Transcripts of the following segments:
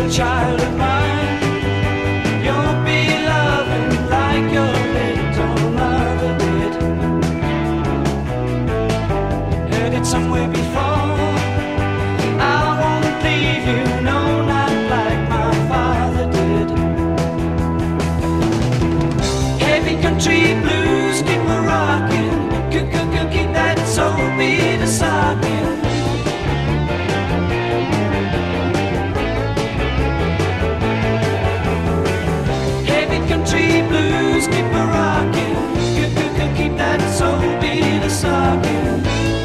little child of mine. You'll be loving like your little mother did. Heard it somewhere before. I won't leave you, no, not like my father did. Heavy country blues keep me rocking. Keep that soul beat a socking. Country blues keep a rockin'. Keep that soul beat a sockin'.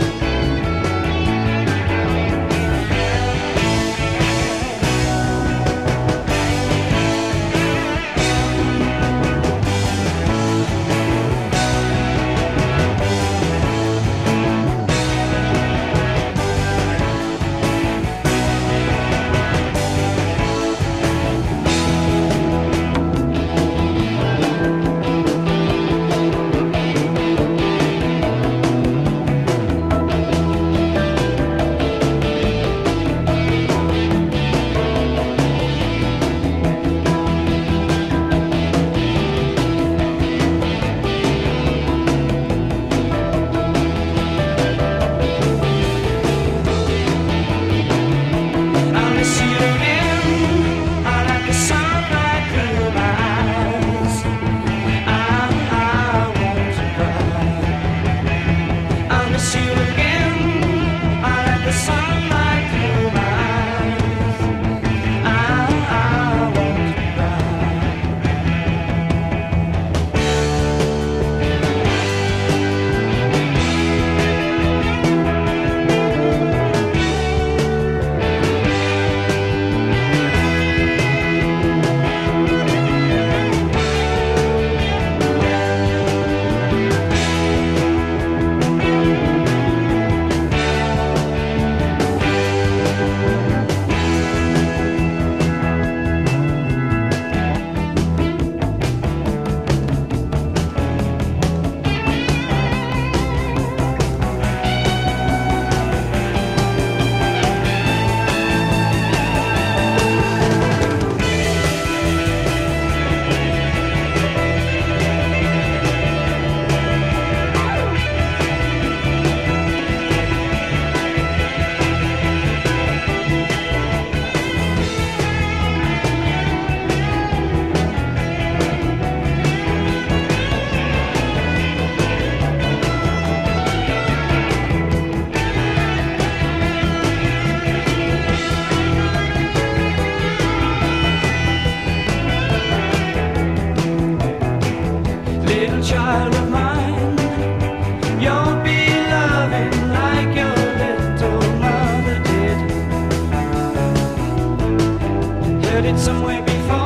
Child of mine, you'll be loving like your little mother did. Heard it somewhere before.